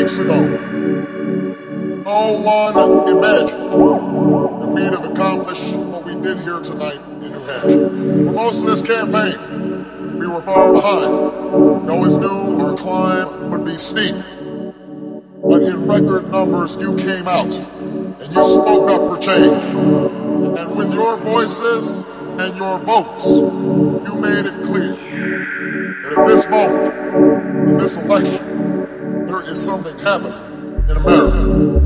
weeks ago, no one imagined that we'd have accomplished what we did here tonight in New Hampshire. For most of this campaign, we were far behind. We always knew our climb would be steep. But in record numbers, you came out and you spoke up for change. And with your voices and your votes, you made it clear that at this moment, in this election, there is something happening in America.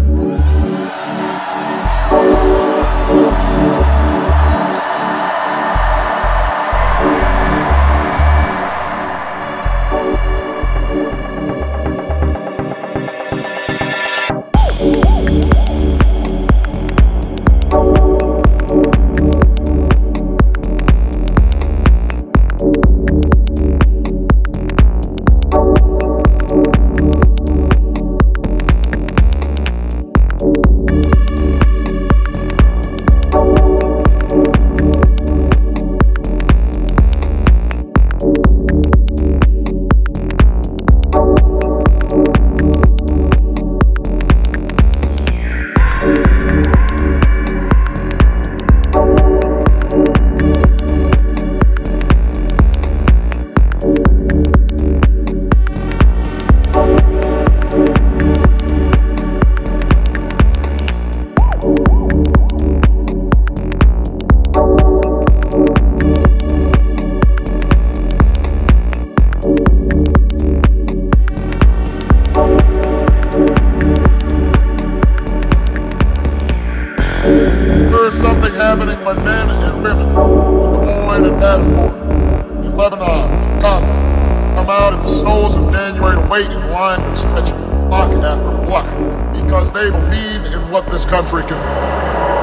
There is something happening when men and women in Des Moines and Davenport, in Lebanon, in Congo, come out in the snows of January to wait in lines that stretch block after block because they believe in what this country can do.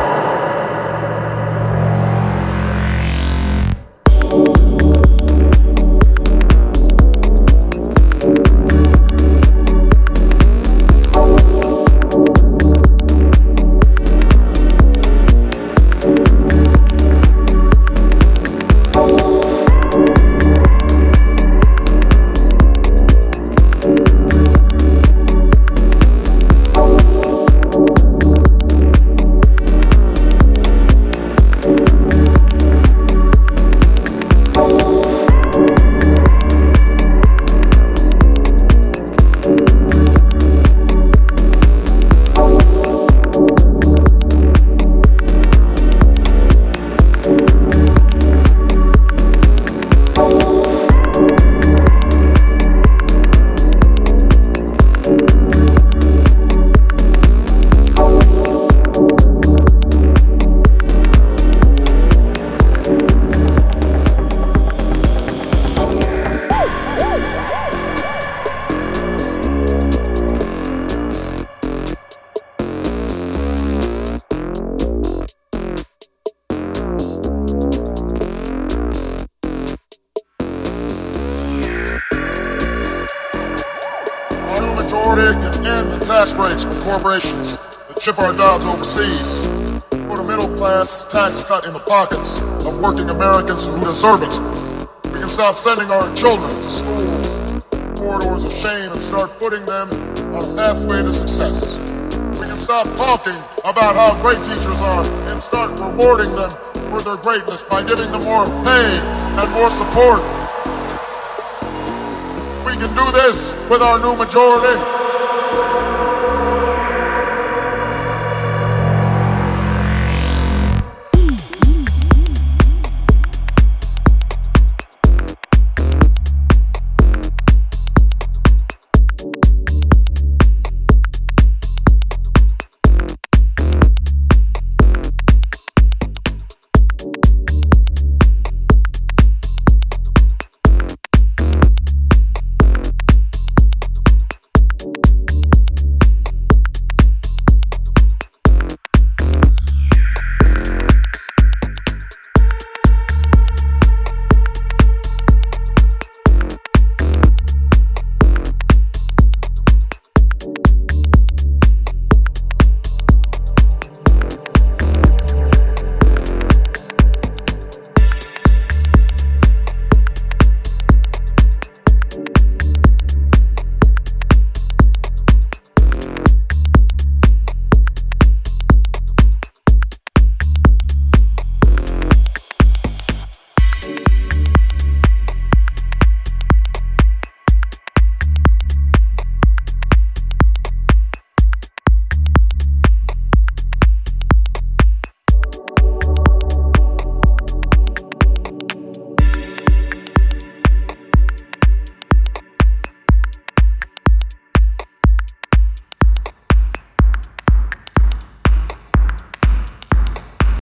Can end the tax breaks for corporations that ship our jobs overseas. Put a middle-class tax cut in the pockets of working Americans who deserve it. We can stop sending our children to schools, corridors of shame, and start putting them on a pathway to success. We can stop talking about how great teachers are and start rewarding them for their greatness by giving them more pay and more support. We can do this with our new majority.